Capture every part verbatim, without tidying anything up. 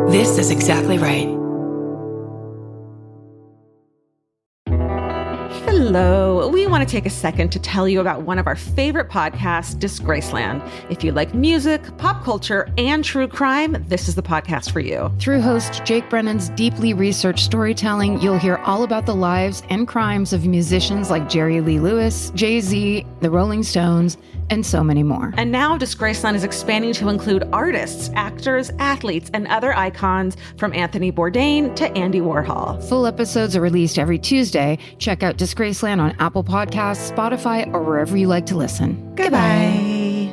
This is exactly right. Hello. We want to take a second to tell you about one of our favorite podcasts, Disgraceland. If you like music, pop culture, and true crime, this is the podcast for you. Through host Jake Brennan's deeply researched storytelling, you'll hear all about the lives and crimes of musicians like Jerry Lee Lewis, Jay-Z, the Rolling Stones, and so many more. And now Disgraceland is expanding to include artists, actors, athletes, and other icons from Anthony Bourdain to Andy Warhol. Full episodes are released every Tuesday. Check out Disgraceland on Apple Podcasts, Spotify, or wherever you like to listen. Goodbye.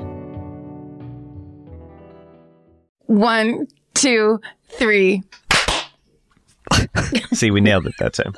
One, two, three. See, we nailed it that time.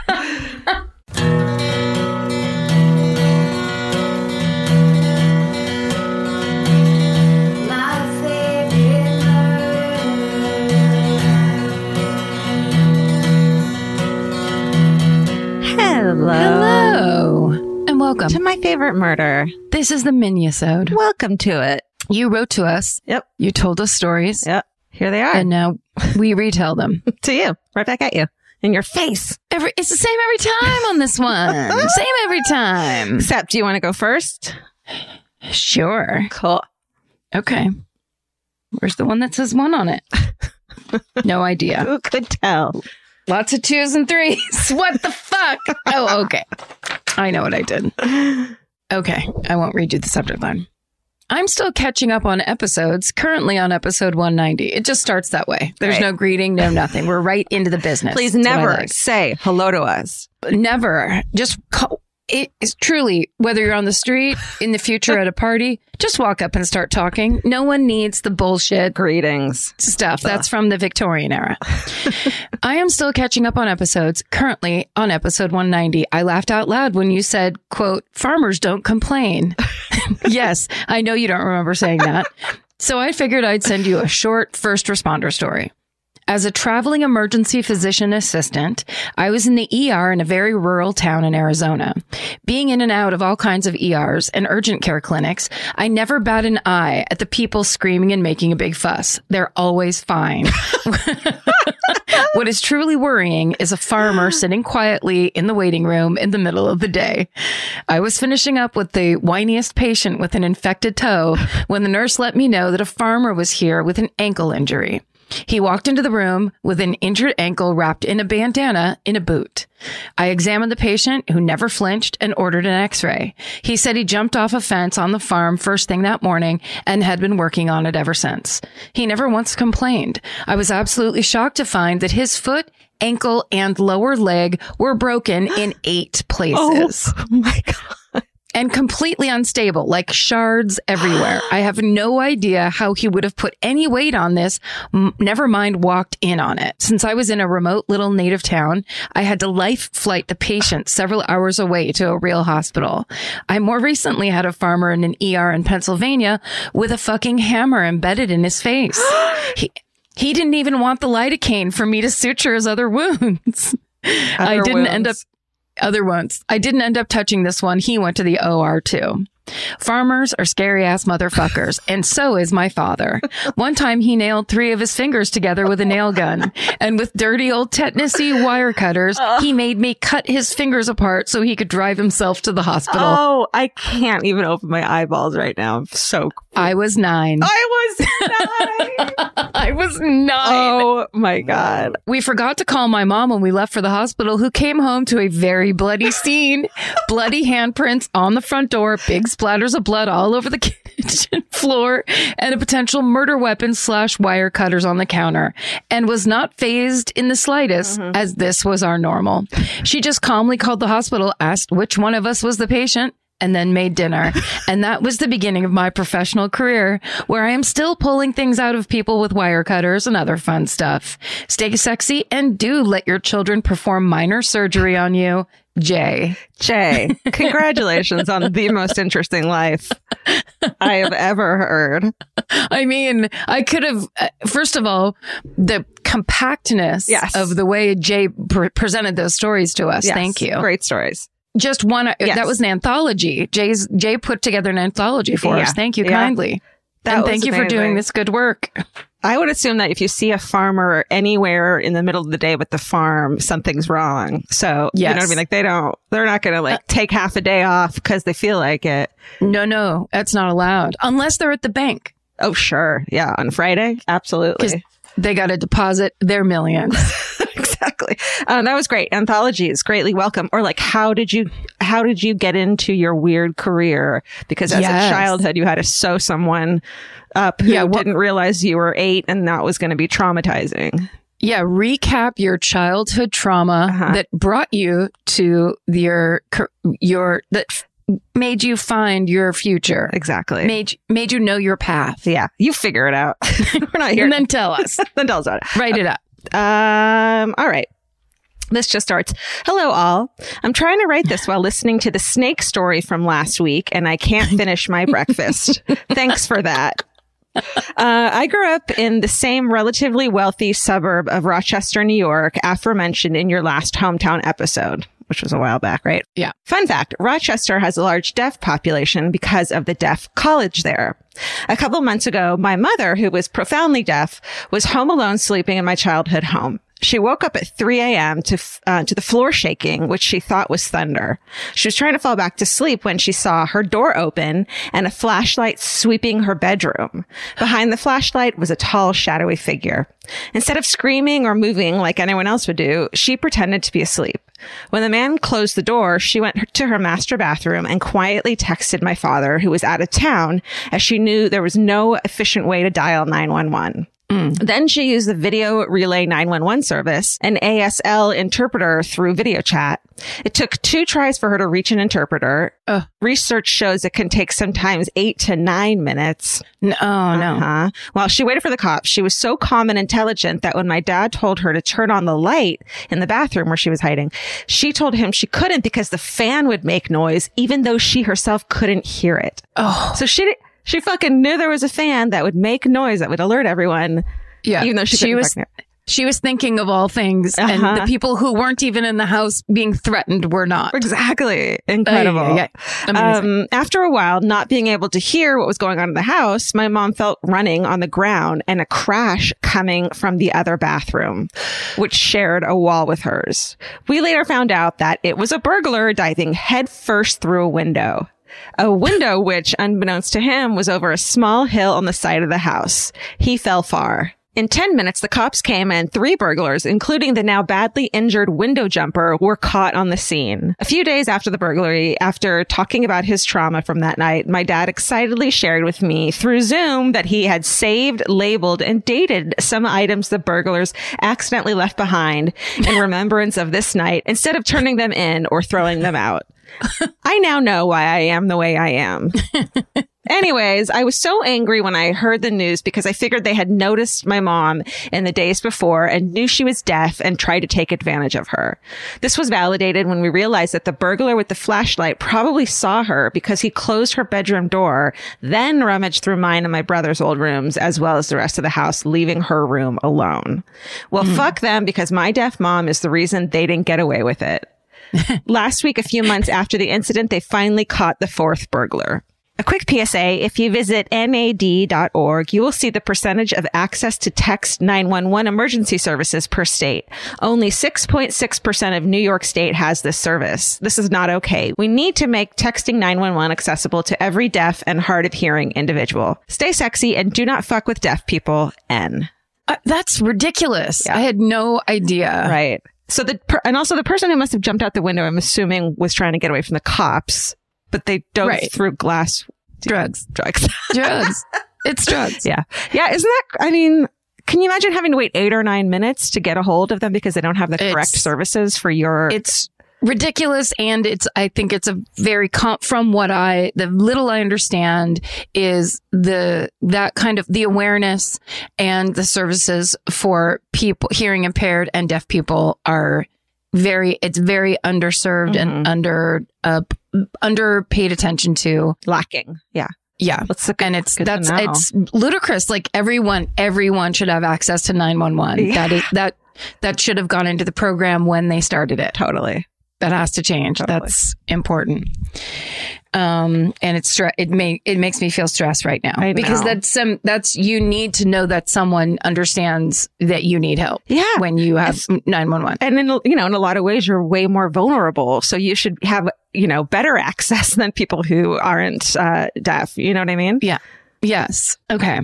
Hello. Hello. And welcome To my favorite murder. This is the Minisode. Welcome to it. You wrote to us. Yep. You told us stories. Yep. Here they are. And now we retell them. To you. Right back at you. In your face. Every It's the same every time on this one. Same every time. Except, do you want to go first? Sure. Cool. Okay. Where's the one that says one on it? No idea. Who could tell? Lots of twos and threes. What the fuck? Oh, okay. I know what I did. Okay. I won't read you the subject line. I'm still catching up on episodes, currently on episode one ninety. It just starts that way. There's Right. no greeting, no nothing. We're right into the business. Please That's what I never like. say hello to us. Never. Just call. It is truly, whether you're on the street, in the future at a party, just walk up and start talking. No one needs the bullshit Greetings. stuff. That's from the Victorian era. I am still catching up on episodes, currently on episode one ninety. I laughed out loud when you said, quote, farmers don't complain. Yes, I know you don't remember saying that. So I figured I'd send you a short first responder story. As a traveling emergency physician assistant, I was in the E R in a very rural town in Arizona. Being in and out of all kinds of E Rs and urgent care clinics, I never bat an eye at the people screaming and making a big fuss. They're always fine. What is truly worrying is a farmer sitting quietly in the waiting room in the middle of the day. I was finishing up with the whiniest patient with an infected toe when the nurse let me know that a farmer was here with an ankle injury. He walked into the room with an injured ankle wrapped in a bandana in a boot. I examined the patient, who never flinched, and ordered an x-ray. He said he jumped off a fence on the farm first thing that morning and had been working on it ever since. He never once complained. I was absolutely shocked to find that his foot, ankle, and lower leg were broken in eight places. Oh my God. And completely unstable, like shards everywhere. I have no idea how he would have put any weight on this, m- never mind walked in on it. Since I was in a remote little native town, I had to life flight the patient several hours away to a real hospital. I more recently had a farmer in an E R in Pennsylvania with a fucking hammer embedded in his face. He, he didn't even want the lidocaine for me to suture his other wounds. I Other didn't end up wounds. Other ones. I didn't end up touching this one. He went to the O R too. Farmers are scary ass motherfuckers, and so is my father. One time he nailed three of his fingers together with a nail gun, and with dirty old tetanusy wire cutters, he made me cut his fingers apart so he could drive himself to the hospital. Oh, I can't even open my eyeballs right now. I'm so. I was nine. I was nine. I was nine. Oh my God. We forgot to call my mom when we left for the hospital, who came home to a very bloody scene. Bloody handprints on the front door, big splatters of blood all over the kitchen floor, and a potential murder weapon slash wire cutters on the counter, and was not fazed in the slightest, mm-hmm. as this was our normal. She just calmly called the hospital, asked which one of us was the patient, and then made dinner. And that was the beginning of my professional career, where I am still pulling things out of people with wire cutters and other fun stuff. Stay sexy and do let your children perform minor surgery on you. Jay. Jay, congratulations on the most interesting life I have ever heard. I mean, I could have, uh, first of all, the compactness yes. of the way Jay pre- presented those stories to us. Yes. Thank you. Great stories. Just one. Yes. That was an anthology. Jay's Jay put together an anthology for yeah. us. Thank you yeah. kindly. That and thank was you amazing. for doing this good work. I would assume that if you see a farmer anywhere in the middle of the day with the farm, something's wrong. So, yes. You know what I mean? Like they don't, they're not going to like uh, take half a day off because they feel like it. No, no, that's not allowed unless they're at the bank. Oh, sure. Yeah. On Friday. Absolutely. They got to deposit their millions. Exactly. Um, that was great. Anthology is greatly welcome. Or like, how did you, how did you get into your weird career? Because as yes. a childhood, you had to sew someone up who yeah, well, didn't realize you were eight and that was going to be traumatizing. Yeah. Recap your childhood trauma uh-huh. that brought you to your, your, that made you find your future. Exactly. Made, made you know your path. Yeah. You figure it out. We're not here. And then tell us. Then tell us about it. Write it up. Um, all right. This just starts. Hello, all. I'm trying to write this while listening to the snake story from last week, and I can't finish my breakfast. Thanks for that. Uh, I grew up in the same relatively wealthy suburb of Rochester, New York, aforementioned in your last hometown episode, which was a while back, right? Yeah. Fun fact, Rochester has a large deaf population because of the deaf college there. A couple months ago, my mother, who was profoundly deaf, was home alone sleeping in my childhood home. She woke up at three a.m. to uh, to the floor shaking, which she thought was thunder. She was trying to fall back to sleep when she saw her door open and a flashlight sweeping her bedroom. Behind the flashlight was a tall, shadowy figure. Instead of screaming or moving like anyone else would do, she pretended to be asleep. When the man closed the door, she went to her master bathroom and quietly texted my father, who was out of town, as she knew there was no efficient way to dial nine one one. Mm. Then she used the Video Relay nine one one service, an A S L interpreter, through video chat. It took two tries for her to reach an interpreter. Uh, Research shows it can take sometimes eight to nine minutes. No, uh-huh. no. While she waited for the cops, she was so calm and intelligent that when my dad told her to turn on the light in the bathroom where she was hiding, she told him she couldn't because the fan would make noise, even though she herself couldn't hear it. Oh, so she She fucking knew there was a fan that would make noise that would alert everyone. Yeah. Even though she, she was, she was thinking of all things. Uh-huh. And the people who weren't even in the house being threatened were not. Exactly. Incredible. Uh, yeah, yeah. Um, after a while, not being able to hear what was going on in the house, my mom felt running on the ground and a crash coming from the other bathroom, which shared a wall with hers. We later found out that it was a burglar diving headfirst through a window. A window which, unbeknownst to him, was over a small hill on the side of the house. He fell far. In ten minutes, the cops came and three burglars, including the now badly injured window jumper, were caught on the scene. A few days after the burglary, after talking about his trauma from that night, my dad excitedly shared with me through Zoom that he had saved, labeled, and dated some items the burglars accidentally left behind in remembrance of this night instead of turning them in or throwing them out. I now know why I am the way I am. Anyways, I was so angry when I heard the news because I figured they had noticed my mom in the days before and knew she was deaf and tried to take advantage of her. This was validated when we realized that the burglar with the flashlight probably saw her because he closed her bedroom door, then rummaged through mine and my brother's old rooms, as well as the rest of the house, leaving her room alone. Well, mm. fuck them, because my deaf mom is the reason they didn't get away with it. Last week, a few months after the incident, they finally caught the fourth burglar. A quick P S A, if you visit N A D dot org, you will see the percentage of access to text nine one one emergency services per state. Only six point six percent of New York State has this service. This is not okay. We need to make texting nine one one accessible to every deaf and hard of hearing individual. Stay sexy and do not fuck with deaf people. N. Uh, that's ridiculous. Yeah. I had no idea. Right. So the, per- and also the person who must have jumped out the window, I'm assuming, was trying to get away from the cops, but they dove right. through glass. Drugs. Drugs. Drugs. It's drugs. Yeah. Yeah. Isn't that, I mean, can you imagine having to wait eight or nine minutes to get a hold of them because they don't have the correct it's, services for your... It's ridiculous. And it's, I think it's a very, com- from what I, the little I understand is the, that kind of the awareness and the services for people, hearing impaired and deaf people are very, it's very underserved mm-hmm. and under, uh, under paid attention to. Lacking. Yeah. Yeah. Let's look and it's, that's, it's ludicrous. Like everyone, everyone should have access to nine one one. Yeah. That is, that, that should have gone into the program when they started it. Totally. That has to change. Totally. That's important. Um, and it's stre- it may it makes me feel stressed right now I because know. that's some that's you need to know that someone understands that you need help. Yeah. When you have nine one one. And in, you know, in a lot of ways, you're way more vulnerable. So you should have, you know, better access than people who aren't uh, deaf. You know what I mean? Yeah. Yes. Okay.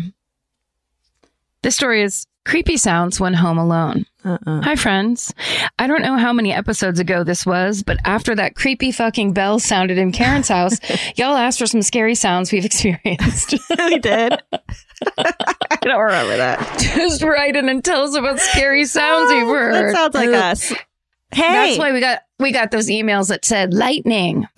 This story is creepy sounds when home alone. Uh-uh. Hi, friends. I don't know how many episodes ago this was, but after that creepy fucking bell sounded in Karen's house, y'all asked for some scary sounds we've experienced. We did. I don't remember that. Just write in and tell us about scary sounds you've heard. That sounds like Ugh. us. Hey. That's why we got we got those emails that said lightning.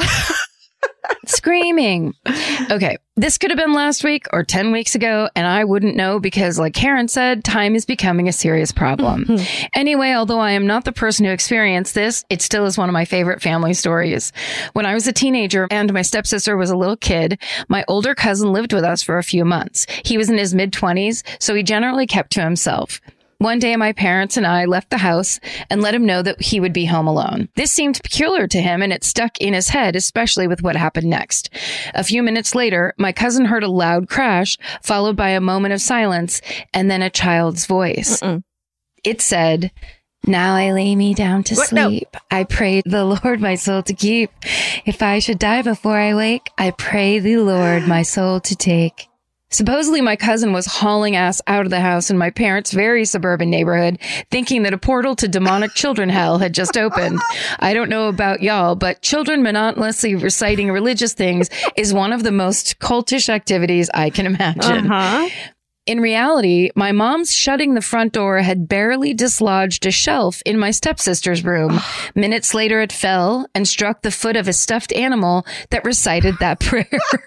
Screaming. Okay, this could have been last week or ten weeks ago, and I wouldn't know because, like Karen said, time is becoming a serious problem. Mm-hmm. Anyway, although I am not the person who experienced this, it still is one of my favorite family stories. When I was a teenager and my stepsister was a little kid, my older cousin lived with us for a few months. He was in his mid-twenties, so he generally kept to himself. One day, my parents and I left the house and let him know that he would be home alone. This seemed peculiar to him, and it stuck in his head, especially with what happened next. A few minutes later, my cousin heard a loud crash, followed by a moment of silence, and then a child's voice. Mm-mm. It said, "Now I lay me down to what? sleep. No. I pray the Lord my soul to keep. If I should die before I wake, I pray the Lord my soul to take." Supposedly, my cousin was hauling ass out of the house in my parents' very suburban neighborhood, thinking that a portal to demonic children hell had just opened. I don't know about y'all, but children monotonously reciting religious things is one of the most cultish activities I can imagine. Uh-huh. In reality, my mom's shutting the front door had barely dislodged a shelf in my stepsister's room. Minutes later, it fell and struck the foot of a stuffed animal that recited that prayer.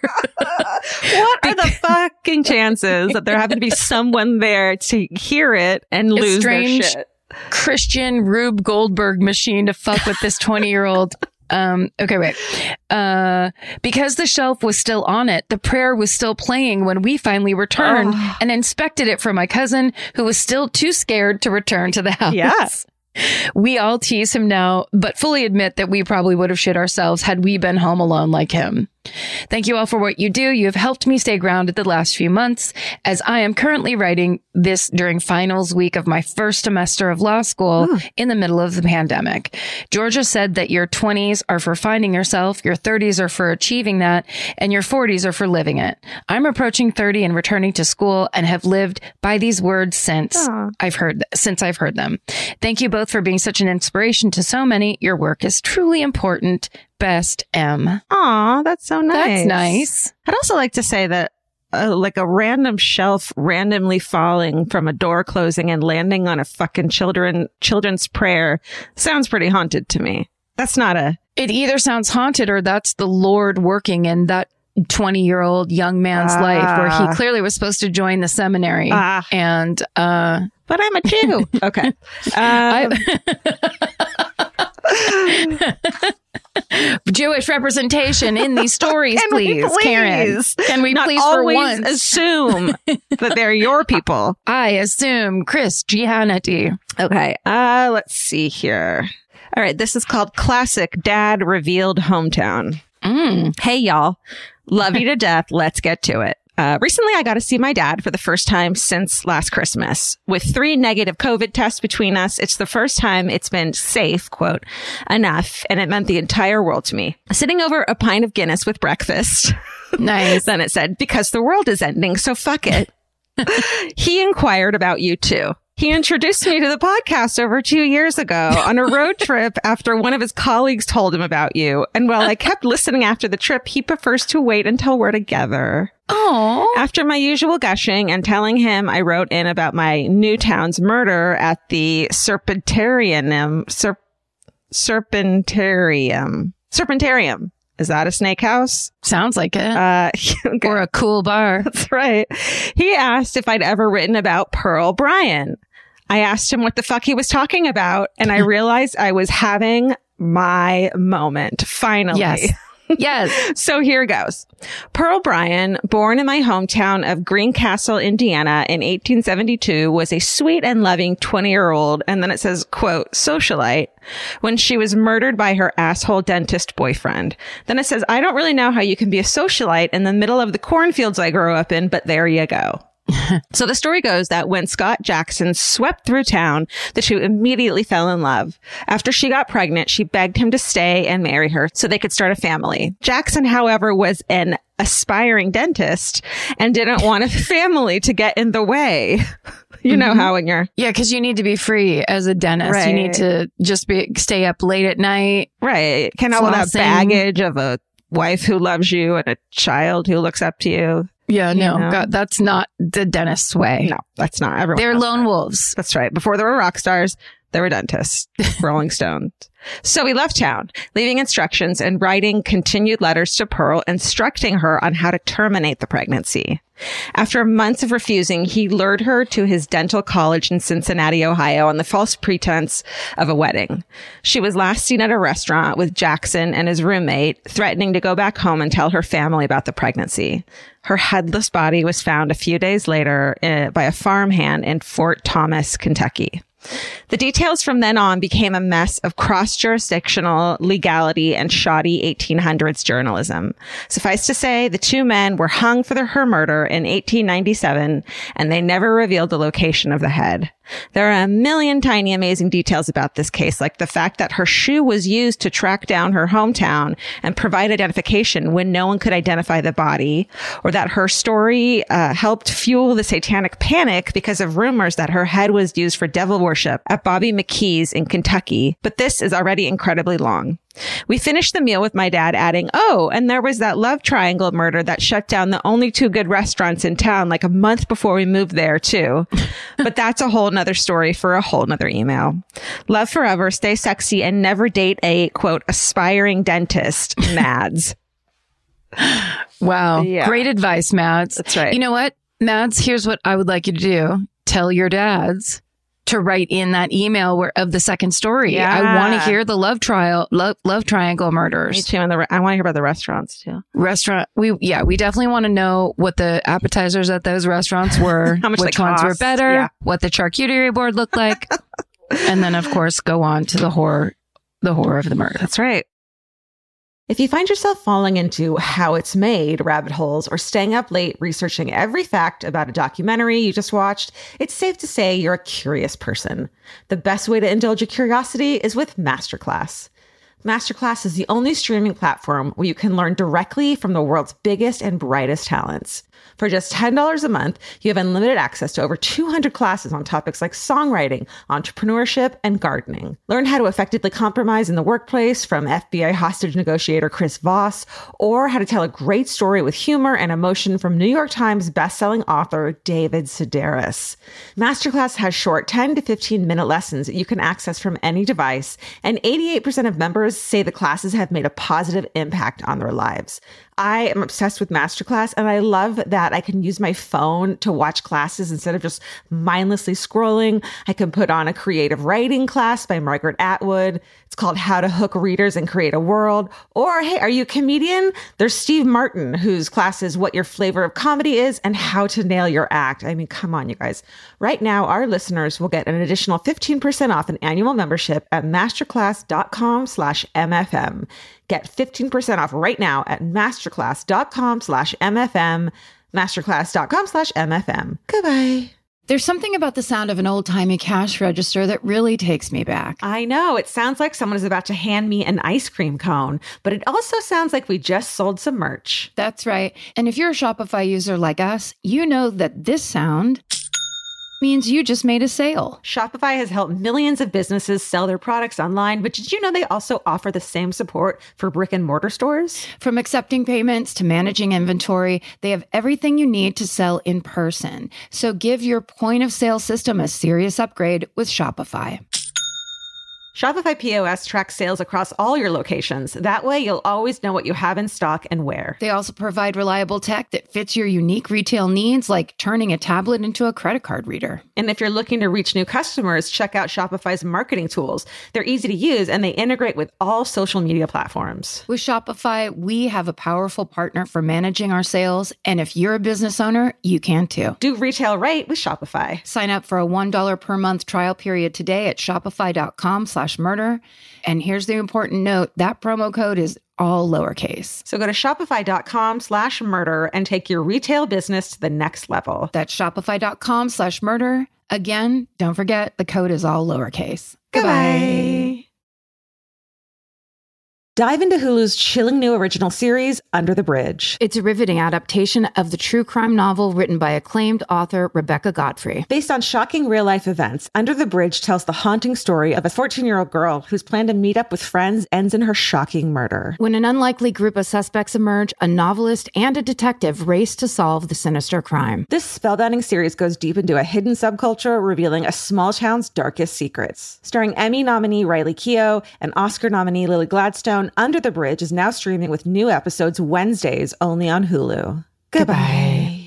What are the fucking chances that there happened to be someone there to hear it and lose strange their shit? Christian Rube Goldberg machine to fuck with this twenty-year-old. Um, okay, wait. Uh, because the shelf was still on it, the prayer was still playing when we finally returned oh. and inspected it for my cousin, who was still too scared to return to the house. Yes. We all tease him now, but fully admit that we probably would have shit ourselves had we been home alone like him. Thank you all for what you do. You have helped me stay grounded the last few months, as I am currently writing this during finals week of my first semester of law school oh. in the middle of the pandemic. Georgia said that your twenties are for finding yourself, your thirties are for achieving that, and your forties are for living it. I'm approaching thirty and returning to school and have lived by these words since Aww. I've heard since I've heard them. Thank you both for being such an inspiration to so many. Your work is truly important. Best, M. Aw, that's so nice. That's nice. I'd also like to say that uh, like a random shelf randomly falling from a door closing and landing on a fucking children children's prayer sounds pretty haunted to me. That's not a... It either sounds haunted or that's the Lord working in that twenty-year-old young man's uh, life where he clearly was supposed to join the seminary. Uh, and... uh But I'm a Jew. Okay. Um, I- Jewish representation in these stories, please, please, Karen. Can we Not please for once assume that they're your people? I assume Chris Giannetti. Okay. Uh, let's see here. All right. This is called Classic Dad Revealed Hometown. Mm. Hey, y'all. Love you to death. Let's get to it. Uh, recently, I got to see my dad for the first time since last Christmas. With three negative COVID tests between us, it's the first time it's been safe, quote, enough, and it meant the entire world to me. Sitting over a pint of Guinness with breakfast. Nice. Then it said, because the world is ending, so fuck it. He inquired about you too. He introduced me to the podcast over two years ago on a road trip after one of his colleagues told him about you. And while I kept listening after the trip, he prefers to wait until we're together. Oh. After my usual gushing and telling him I wrote in about my Newtown's murder at the Serpentarium, Serp, Serpentarium, Serpentarium. Is that a snake house? Sounds like it. Uh, okay. Or a cool bar. That's right. He asked if I'd ever written about Pearl Bryan. I asked him what the fuck he was talking about, and I realized I was having my moment. Finally. Yes. Yes. So here goes. Pearl Bryan, born in my hometown of Greencastle, Indiana in eighteen seventy-two, was a sweet and loving twenty-year-old, and then it says, quote, socialite, when she was murdered by her asshole dentist boyfriend. Then it says, I don't really know how you can be a socialite in the middle of the cornfields I grew up in, but there you go. So the story goes that when Scott Jackson swept through town, the two immediately fell in love. After she got pregnant, she begged him to stay and marry her so they could start a family. Jackson, however, was an aspiring dentist and didn't want a family to get in the way. You know mm-hmm. how when you're... Yeah, because you need to be free as a dentist. Right. You need to just be stay up late at night. Right. Can't have all that baggage of a wife who loves you and a child who looks up to you. Yeah, no, you know? God, that's not the dentist's way. No, that's not. Everyone They're lone that. wolves. That's right. Before there were rock stars, there were dentists, Rolling Stones. So he left town, leaving instructions and writing continued letters to Pearl, instructing her on how to terminate the pregnancy. After months of refusing, he lured her to his dental college in Cincinnati, Ohio, on the false pretense of a wedding. She was last seen at a restaurant with Jackson and his roommate, threatening to go back home and tell her family about the pregnancy. Her headless body was found a few days later uh, by a farmhand in Fort Thomas, Kentucky. The details from then on became a mess of cross-jurisdictional legality and shoddy eighteen hundreds journalism. Suffice to say, the two men were hung for the, her murder in eighteen ninety-seven, and they never revealed the location of the head. There are a million tiny amazing details about this case, like the fact that her shoe was used to track down her hometown and provide identification when no one could identify the body, or that her story uh, helped fuel the satanic panic because of rumors that her head was used for devil worship at Bobby McKee's in Kentucky. But this is already incredibly long. We finished the meal with my dad adding, oh, and there was that love triangle murder that shut down the only two good restaurants in town like a month before we moved there, too. But that's a whole nother story for a whole nother email. Love forever, stay sexy, and never date a, quote, aspiring dentist, Mads. Wow. Yeah. Great advice, Mads. That's right. You know what, Mads, here's what I would like you to do. Tell your dads to write in that email where, of the second story. Yeah. I want to hear the love trial, love, love triangle murders. Me too. And the, I want to hear about the restaurants too. Restaurant. We, yeah, we definitely want to know what the appetizers at those restaurants were, how much which they ones cost. were better, yeah. what the charcuterie board looked like. And then of course go on to the horror, the horror of the murder. That's right. If you find yourself falling into how it's made rabbit holes or staying up late researching every fact about a documentary you just watched, it's safe to say you're a curious person. The best way to indulge your curiosity is with Masterclass. Masterclass is the only streaming platform where you can learn directly from the world's biggest and brightest talents. For just ten dollars a month, you have unlimited access to over two hundred classes on topics like songwriting, entrepreneurship, and gardening. Learn how to effectively compromise in the workplace from F B I hostage negotiator Chris Voss, or how to tell a great story with humor and emotion from New York Times bestselling author David Sedaris. Masterclass has short ten to fifteen minute lessons that you can access from any device, and eighty-eight percent of members say the classes have made a positive impact on their lives. I am obsessed with Masterclass, and I love that I can use my phone to watch classes instead of just mindlessly scrolling. I can put on a creative writing class by Margaret Atwood. It's called How to Hook Readers and Create a World. Or, hey, are you a comedian? There's Steve Martin, whose class is What Your Flavor of Comedy Is and How to Nail Your Act. I mean, come on, you guys. Right now, our listeners will get an additional fifteen percent off an annual membership at masterclass.com slash MFM. Get fifteen percent off right now at masterclass.com slash MFM, masterclass.com slash MFM. Goodbye. There's something about the sound of an old-timey cash register that really takes me back. I know. It sounds like someone is about to hand me an ice cream cone, but it also sounds like we just sold some merch. That's right. And if you're a Shopify user like us, you know that this sound means you just made a sale. Shopify has helped millions of businesses sell their products online, but did you know they also offer the same support for brick and mortar stores? From accepting payments to managing inventory, they have everything you need to sell in person. So give your point of sale system a serious upgrade with Shopify. Shopify P O S tracks sales across all your locations. That way, you'll always know what you have in stock and where. They also provide reliable tech that fits your unique retail needs, like turning a tablet into a credit card reader. And if you're looking to reach new customers, check out Shopify's marketing tools. They're easy to use, and they integrate with all social media platforms. With Shopify, we have a powerful partner for managing our sales. And if you're a business owner, you can too. Do retail right with Shopify. Sign up for a one dollar per month trial period today at shopify.com slash murder. And here's the important note. That promo code is all lowercase. So go to shopify.com slash murder and take your retail business to the next level. That's shopify.com slash murder. Again, don't forget the code is all lowercase. Goodbye. Dive into Hulu's chilling new original series, Under the Bridge. It's a riveting adaptation of the true crime novel written by acclaimed author Rebecca Godfrey. Based on shocking real-life events, Under the Bridge tells the haunting story of a fourteen-year-old girl whose plan to meet up with friends ends in her shocking murder. When an unlikely group of suspects emerge, a novelist and a detective race to solve the sinister crime. This spellbinding series goes deep into a hidden subculture, revealing a small town's darkest secrets. Starring Emmy nominee Riley Keough and Oscar nominee Lily Gladstone, Under the Bridge is now streaming with new episodes Wednesdays only on Hulu. Goodbye.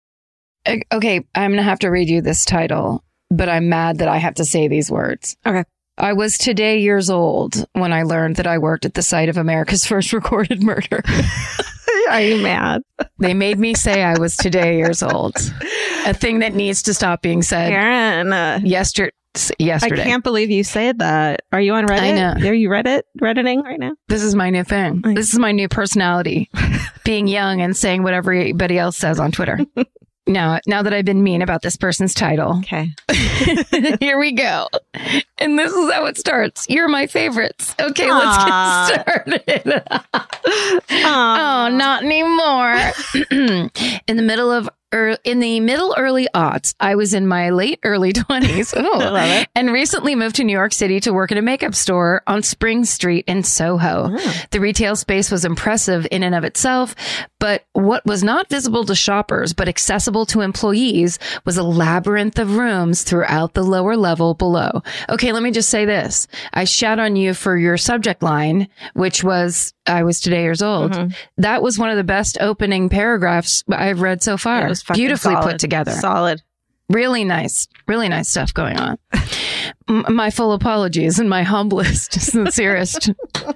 Okay, I'm going to have to read you this title, but I'm mad that I have to say these words. Okay. I was today years old when I learned that I worked at the site of America's first recorded murder. Are you mad? They made me say I was today years old. A thing that needs to stop being said. Karen. Uh, yesterday. Yesterday. I can't believe you said that. Are you on Reddit? I know. Are you Reddit? Redditing right now? This is my new thing. This is my new personality. Being young and saying what everybody else says on Twitter. Now, now that I've been mean about this person's title. Okay. Here we go. And this is how it starts. You're my favorites. Okay, Aww. Let's get started. Oh, not anymore. In the middle of Er, in the middle early aughts, I was in my late early twenties oh, and recently moved to New York City to work at a makeup store on Spring Street in Soho. Oh. The retail space was impressive in and of itself, but what was not visible to shoppers but accessible to employees was a labyrinth of rooms throughout the lower level below. Okay, let me just say this. I shout on you for your subject line, which was I was today years old. Mm-hmm. That was one of the best opening paragraphs I've read so far. It was beautifully solid. Put together. Solid. Really nice. Really nice stuff going on. M- my full apologies and my humblest, sincerest.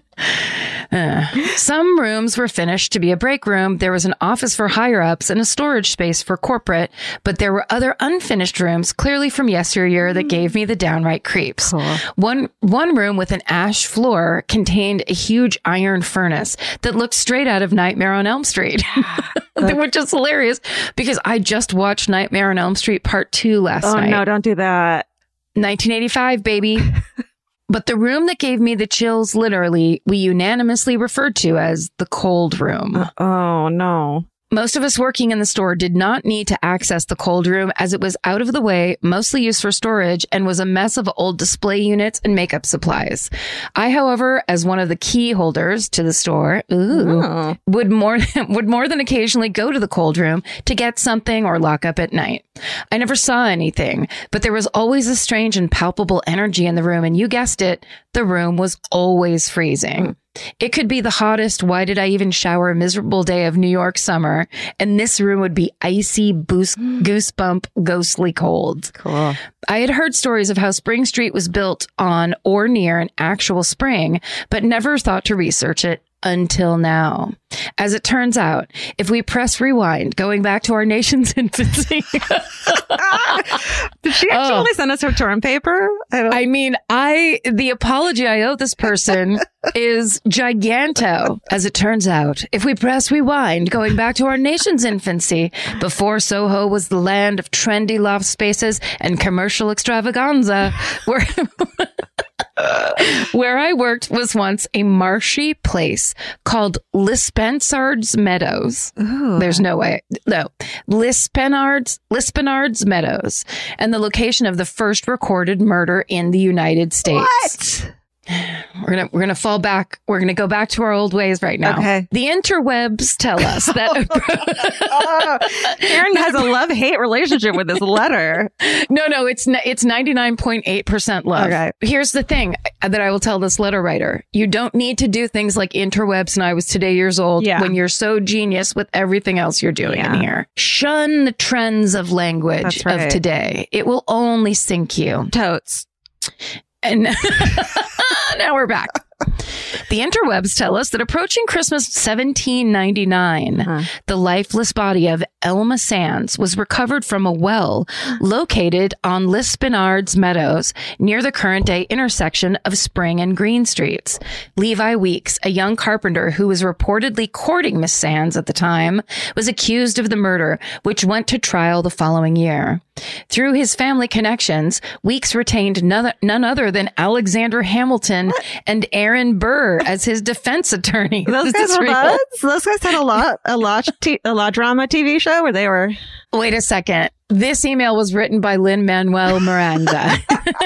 Uh, some rooms were finished to be a break room. There was an office for higher ups and a storage space for corporate, but there were other unfinished rooms, clearly from yesteryear, that gave me the downright creeps. Cool. One one room with an ash floor contained a huge iron furnace that looked straight out of Nightmare on Elm Street, which is hilarious because I just watched Nightmare on Elm Street Part Two last oh, night. Oh no! Don't do that. nineteen eighty-five, baby. But the room that gave me the chills, literally, we unanimously referred to as the cold room. Uh, oh, no. Most of us working in the store did not need to access the cold room as it was out of the way, mostly used for storage, and was a mess of old display units and makeup supplies. I, however, as one of the key holders to the store, ooh, oh. would more would more than occasionally go to the cold room to get something or lock up at night. I never saw anything, but there was always a strange and palpable energy in the room, and you guessed it, the room was always freezing. It could be the hottest, why did I even shower, miserable day of New York summer, and this room would be icy, boost, goosebump, ghostly cold. Cool. I had heard stories of how Spring Street was built on or near an actual spring, but never thought to research it until now. As it turns out, if we press rewind, going back to our nation's infancy. Did she actually oh. send us her term paper? I, I mean, I, the apology I owe this person is giganto. As it turns out, if we press rewind, going back to our nation's infancy, before Soho was the land of trendy loft spaces and commercial extravaganza, where where I worked was once a marshy place called Lispenard's Meadows. Ooh. There's no way. No. Lispenard's, Lispenard's Meadows. And the location of the first recorded murder in the United States. What? We're gonna we're gonna fall back. We're gonna go back to our old ways right now. Okay. The interwebs tell us that oh, Karen has a love-hate relationship with this letter. No, no, it's it's ninety-nine point eight percent love. Okay. Here's the thing that I will tell this letter writer. You don't need to do things like interwebs and I was today years old yeah. when you're so genius with everything else you're doing yeah. in here. Shun the trends of language right. of today. It will only sink you. Totes. And now we're back. The interwebs tell us that approaching Christmas seventeen ninety-nine, huh. the lifeless body of Elma Sands was recovered from a well located on Lispenard's Meadows near the current day intersection of Spring and Green Streets. Levi Weeks, a young carpenter who was reportedly courting Miss Sands at the time, was accused of the murder, which went to trial the following year. Through his family connections, Weeks retained none, none other than Alexander Hamilton what? and Aaron Burr as his defense attorney. Those guys were buds? Those guys had a lot, a lot, t- a lot drama T V show where they were. Wait a second. This email was written by Lin-Manuel Miranda.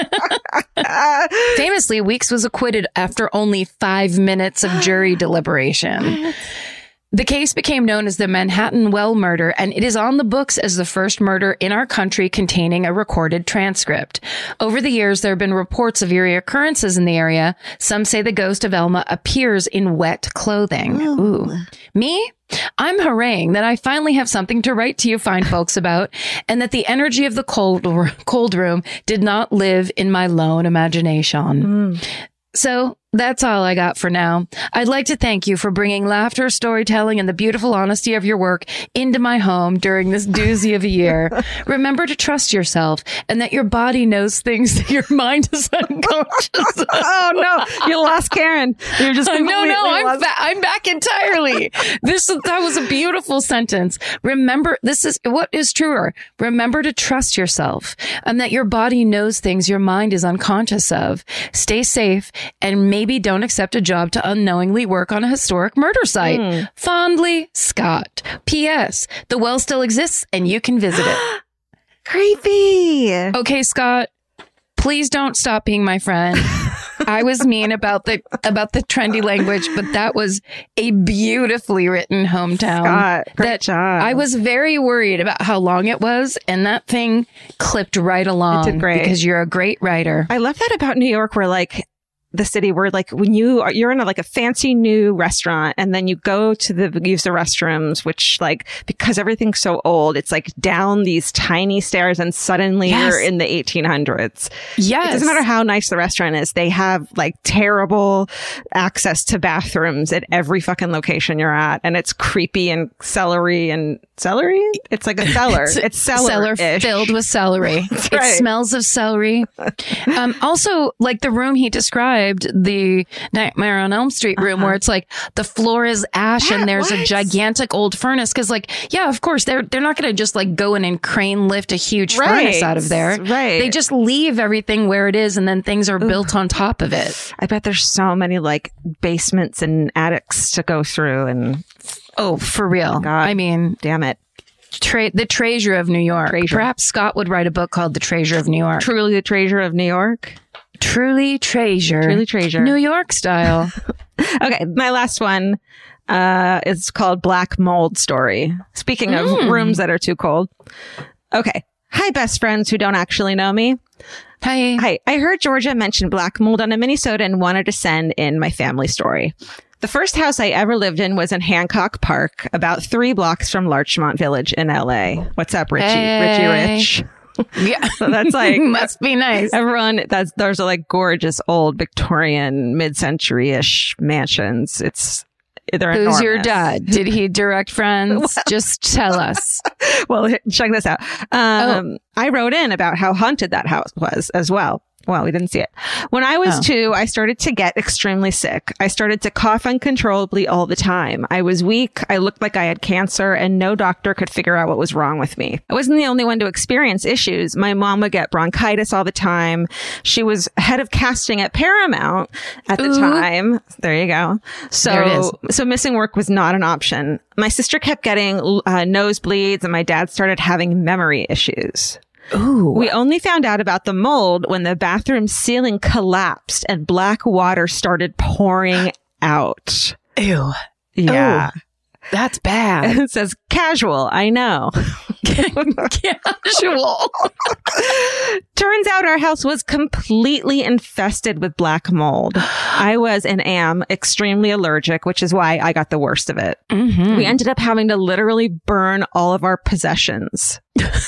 Famously, Weeks was acquitted after only five minutes of jury deliberation. The case became known as the Manhattan Well murder, and it is on the books as the first murder in our country containing a recorded transcript. Over the years, there have been reports of eerie occurrences in the area. Some say the ghost of Elma appears in wet clothing. Ooh. Ooh. Me? I'm hurraying that I finally have something to write to you fine folks about, and that the energy of the cold, cold room did not live in my lone imagination. Mm. So that's all I got for now. I'd like to thank you for bringing laughter, storytelling, and the beautiful honesty of your work into my home during this doozy of a year. Remember to trust yourself and that your body knows things that your mind is unconscious of. Oh, no. You lost Karen. You're just completely No, no, I'm, lost- ba- I'm back entirely. This That was a beautiful sentence. Remember, this is what is truer. Remember to trust yourself and that your body knows things your mind is unconscious of. Stay safe and maybe Maybe don't accept a job to unknowingly work on a historic murder site. Mm. Fondly, Scott. P S. The well still exists and you can visit it. Creepy. Okay, Scott. Please don't stop being my friend. I was mean about the about the trendy language, but that was a beautifully written hometown. Scott, great that job. I was very worried about how long it was, and that thing clipped right along. It did great. Because you're a great writer. I love that about New York, where like the city where like when you are, you're in a, like a fancy new restaurant and then you go to the use the restrooms, which like because everything's so old, it's like down these tiny stairs and suddenly yes. you're in the eighteen hundreds. Yes. It doesn't matter how nice the restaurant is. They have like terrible access to bathrooms at every fucking location you're at. And it's creepy and celery and celery. It's like a cellar. it's, it's cellar filled with celery. It right. smells of celery. Um, also, like the room he described, the Nightmare on Elm Street room, uh-huh. where it's like the floor is ash that, and there's what? a gigantic old furnace. Cause like, yeah, of course, they're, they're not going to just like go in and crane lift a huge right. furnace out of there. Right. They just leave everything where it is and then things are Ooh. built on top of it. I bet there's so many like basements and attics to go through and. Oh, for real. God. I mean, damn it. Tra- the Treasure of New York. Treasure. Perhaps Scott would write a book called The Treasure of New York. Truly the Treasure of New York. Truly treasure. Truly treasure. New York style. Okay. My last one uh, is called Black Mold Story. Speaking of mm. rooms that are too cold. Okay. Hi, best friends who don't actually know me. Hi. Hi. I heard Georgia mention black mold on a Minnesota and wanted to send in my family story. The first house I ever lived in was in Hancock Park, about three blocks from Larchmont Village in L A. What's up, Richie? Hey. Richie Rich. Yeah. So that's like, must be nice. Everyone, that's, those are like gorgeous old Victorian mid-century-ish mansions. It's, they're Who's enormous. your dad? Did he direct Friends? Well, just tell us. Well, check this out. Um, oh. I wrote in about how haunted that house was as well. Well, we didn't see it. When I was oh. two, I started to get extremely sick. I started to cough uncontrollably all the time. I was weak. I looked like I had cancer and no doctor could figure out what was wrong with me. I wasn't the only one to experience issues. My mom would get bronchitis all the time. She was head of casting at Paramount at the Ooh. time. There you go. So, there it is. so missing work was not an option. My sister kept getting uh, nosebleeds and my dad started having memory issues. Ooh. We only found out about the mold when the bathroom ceiling collapsed and black water started pouring out. Ew. Yeah. Ooh, that's bad. It says casual. I know. Casual. Turns out our house was completely infested with black mold. I was and am extremely allergic, which is why I got the worst of it. Mm-hmm. We ended up having to literally burn all of our possessions.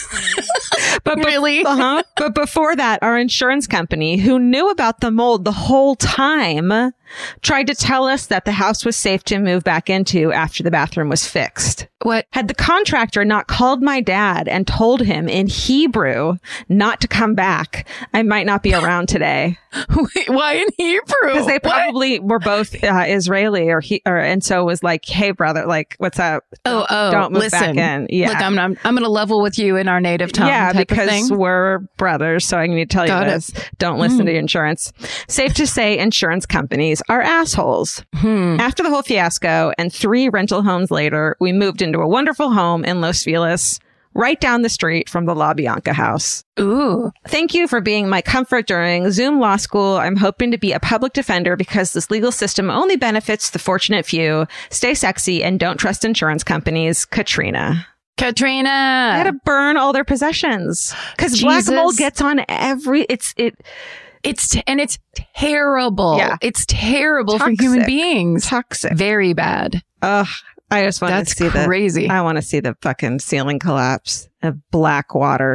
But be- really? Uh-huh. But before that, our insurance company, who knew about the mold the whole time, tried to tell us that the house was safe to move back into after the bathroom was fixed. What? Had the contractor not called my dad and told him in Hebrew not to come back, I might not be around today. Wait, why in Hebrew? Because they What? probably were both uh, Israeli, or he, or and so it was like, "Hey, brother, like, what's up? Oh, oh, don't move listen. back in." Yeah, Look, I'm I'm, I'm going to level with you in our native tongue. yeah, type because of thing. we're brothers, so I need to tell Got you it. this: don't listen Mm. to insurance. Safe to say, insurance companies are assholes. Hmm. After the whole fiasco and three rental homes later, we moved into a wonderful home in Los Feliz, right down the street from the La Bianca house. Ooh. Thank you for being my comfort during Zoom law school. I'm hoping to be a public defender because this legal system only benefits the fortunate few. Stay sexy and don't trust insurance companies. Katrina. Katrina. I had to burn all their possessions because black Jesus. mold gets on every, it's, it, It's t- and it's terrible. Yeah. It's terrible Toxic. for human beings. toxic. Very bad. Ugh. I just want That's to see crazy. the, I want to see the fucking ceiling collapse of black water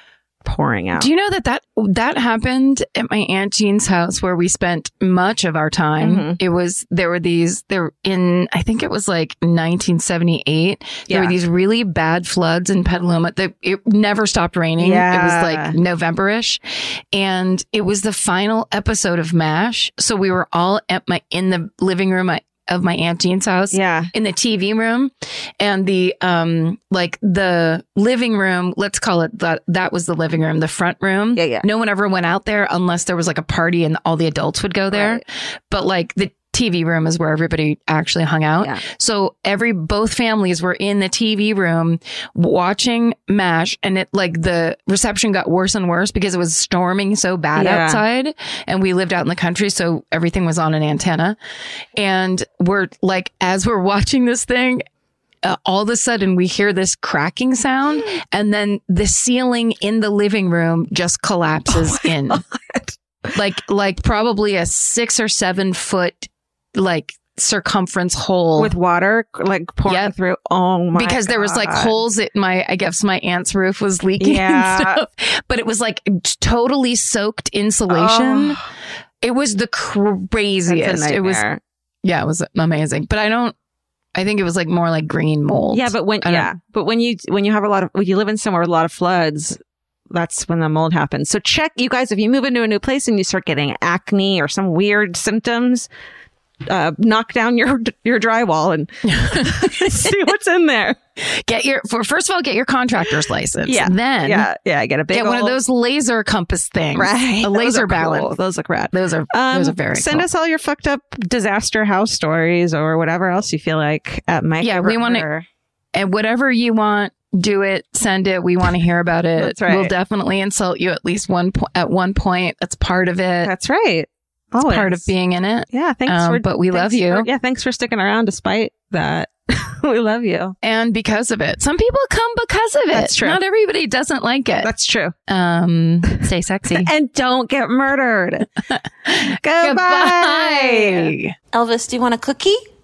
pouring out. Do you know that that that happened at my Aunt Jean's house where we spent much of our time? Mhm. It was there were these there in I think it was like nineteen seventy-eight. There Yeah. were these really bad floods in Petaluma. That it never stopped raining. Yeah. It was like November-ish, and it was the final episode of MASH. So we were all at my in the living room of my Aunt Jean's house. Yeah. In the T V room, and the um like the living room, let's call it that that was the living room, the front room. Yeah, yeah. No one ever went out there unless there was like a party and all the adults would go there. Right. But like the T V room is where everybody actually hung out. Yeah. So every both families were in the T V room watching MASH, and it like the reception got worse and worse because it was storming so bad Yeah. outside, and we lived out in the country, so everything was on an antenna. And we're like, as we're watching this thing, uh, all of a sudden we hear this cracking sound, and then the ceiling in the living room just collapses Oh in, like like probably a six or seven foot like circumference hole With water like pouring Yep. through. Oh my because there was like God. holes in my, I guess my aunt's roof was leaking Yeah. and stuff, but it was like totally soaked insulation. Oh, It was the that's craziest. a It was, nightmare. yeah, it was amazing. But I don't, I think it was like more like green mold. Yeah, but when I don't- yeah, but when you when you have a lot of when you live in somewhere with a lot of floods, that's when the mold happens. So check, you guys, if you move into a new place and you start getting acne or some weird symptoms, uh, knock down your your drywall and see what's in there. Get your, for first of all, get your contractor's license. Yeah. Then Yeah, yeah, get a big get one of old- those laser compass things. right, A Those laser are balance. cool. Those look rad. Those are, Um, those are very send cool. us all your fucked up disaster house stories or whatever else you feel like at my Yeah, we wanna- wanna. And whatever you want, do it, send it. We want to hear about it. That's right. We'll definitely insult you at least one po- at one point. That's part of it. That's right. It's Always. part of being in it. Yeah, thanks Um, for. but we thanks love you. for- yeah, thanks for sticking around despite that. We love you. And because of it. Some people come because of it. That's true. Not everybody doesn't like it. That's true. Um, stay sexy. And don't get murdered. Goodbye. Goodbye. Elvis, do you want a cookie?